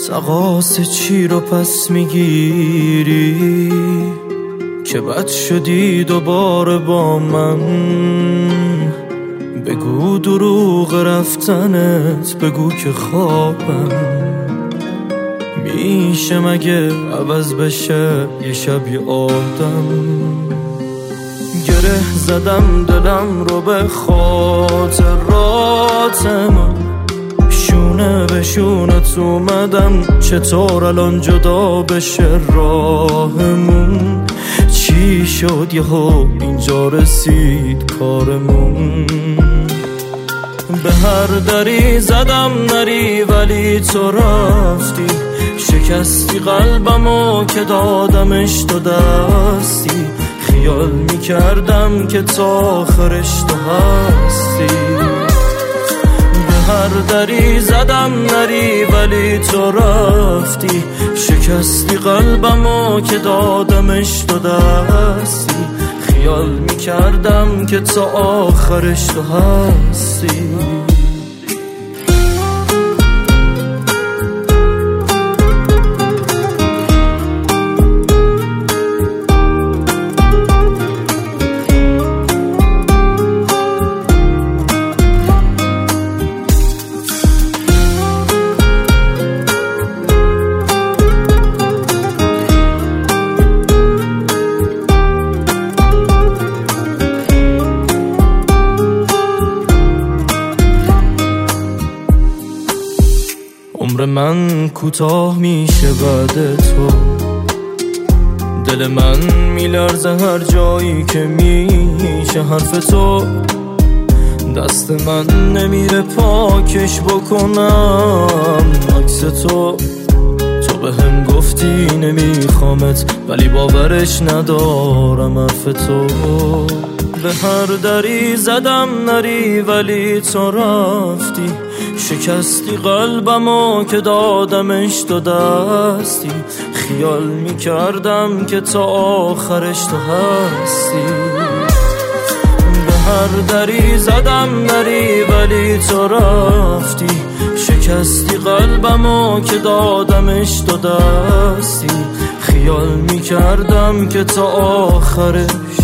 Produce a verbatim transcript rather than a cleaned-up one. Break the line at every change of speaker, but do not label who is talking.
تقاص چی رو پس میگیری که بد شدی دوباره با من؟ بگو دروغ رفتنت، بگو که خوابم میشه مگه عوض بشه یه شب یه آدم؟ گره زدم دلم رو به خاطرات من، شونه به شونت اومدم، چطور الان جدا بشه راهمون؟ چی شد یهو اینجا رسید کارمون؟ به هر دری زدم نری ولی تو رفتی، شکستی قلبمو که دادمش تو دستی، خیال میکردم که تا آخرش تو هستی. به هر دری زدم نری ولی تو رفتی، شکستی قلبمو که دادمش تو دستی، خیال میکردم که تا آخرش تو هستی. عمر من کوتاه میشه بعد تو، دل من میلرزه هر جایی که میشه حرف تو، دست من نمیره پاکش بکنم عکس تو. تو به هم گفتی نمیخوامت ولی باورش ندارم حرف تو. به هر دری زدم نری ولی تو رفتی، شکستی قلبمو که دادمش تو دستی، خیال میکردم که تا آخرش تو هستی. به هر دری زدم نری ولی تو رفتی، شکستی قلبمو که دادمش تو دستی، خیال میکردم که تا آخرش